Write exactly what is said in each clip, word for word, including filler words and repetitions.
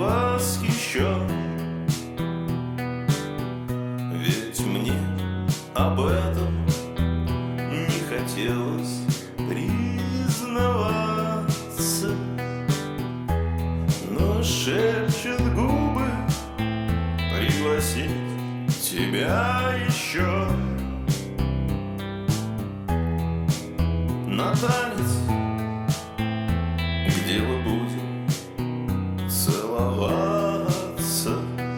восхищен. Ведь мне об этом не хотелось признаваться, но шепчут губы пригласить тебя еще на танец, где мы будем целоваться.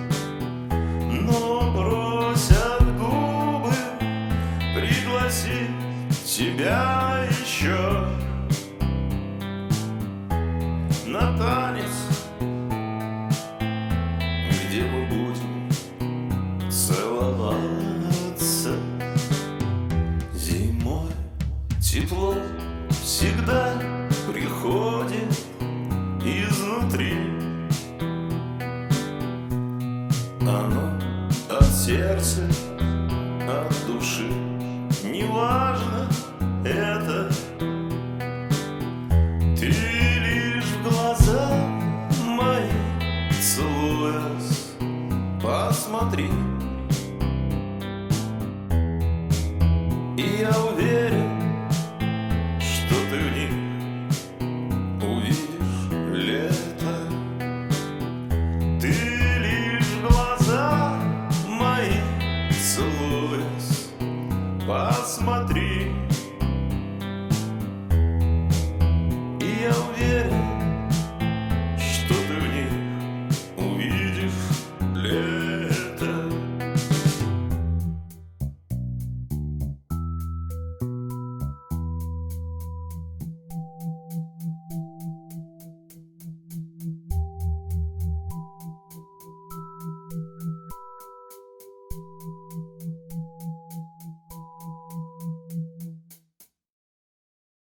Но просят губы пригласить тебя еще на танец, где мы будем целоваться. Зимой тепло всегда приходит изнутри. Оно от сердца, от души, неважно это. Ты лишь в глаза мои целуясь, посмотри.